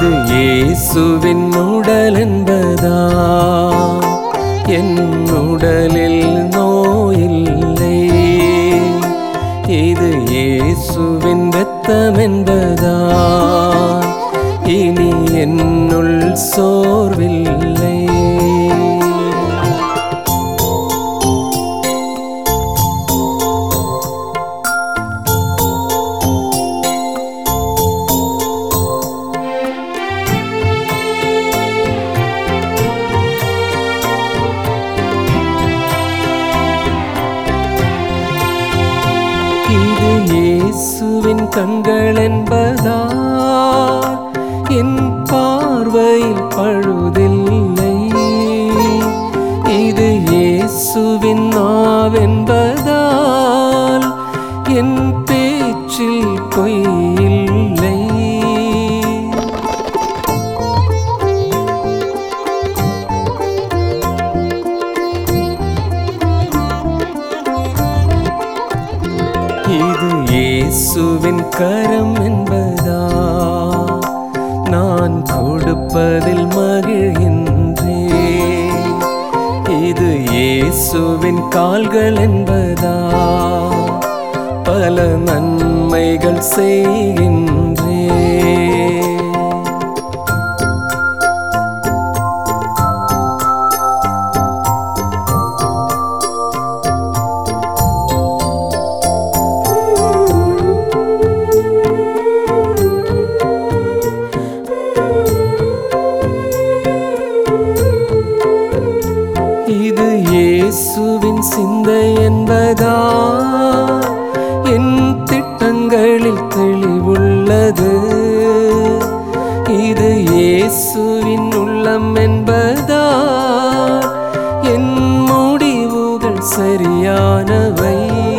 இது இயேசுவின் உடல் என்பதா? என் உடலில் நோயில்லை. இது இயேசுவின் இரத்தம் என்பதா? இனி என்னுள் சோர்வில்லை. இது இயேசுவின் கண்கள் என்பதா? என் பார்வையில் பழுதில்லை. இது இயேசுவின் நாவென்பதால் என் பேச்சில் பொய்யில்லை. இது இயேசுவின் கரம் என்பதா? நான் கொடுப்பதில் மகிழ்கின்றேன். இது இயேசுவின் கால்கள் என்பதா? பல நன்மைகள் செய்கின்றேன். இது இயேசுவின் சிந்தை என்பதா? என் திட்டங்களில் தெளிவுள்ளது. இது இயேசுவின் உள்ளம் என்பதா? என் முடிவுகள் சரியானவை.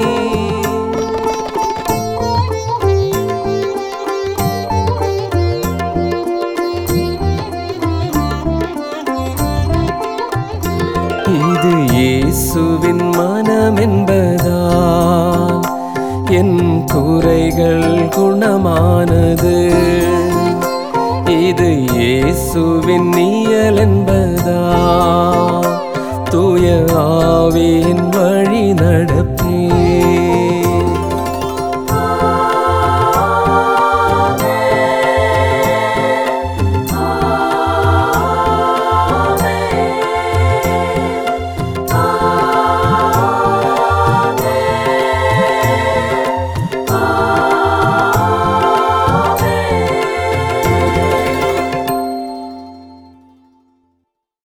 இது இயேசுவின் மனம் என்பதால் என் குறைகள் குணமானது. இது இயேசுவின் நிழல் என்பதால் தூய ஆவியின் வழி நடப்பேன்.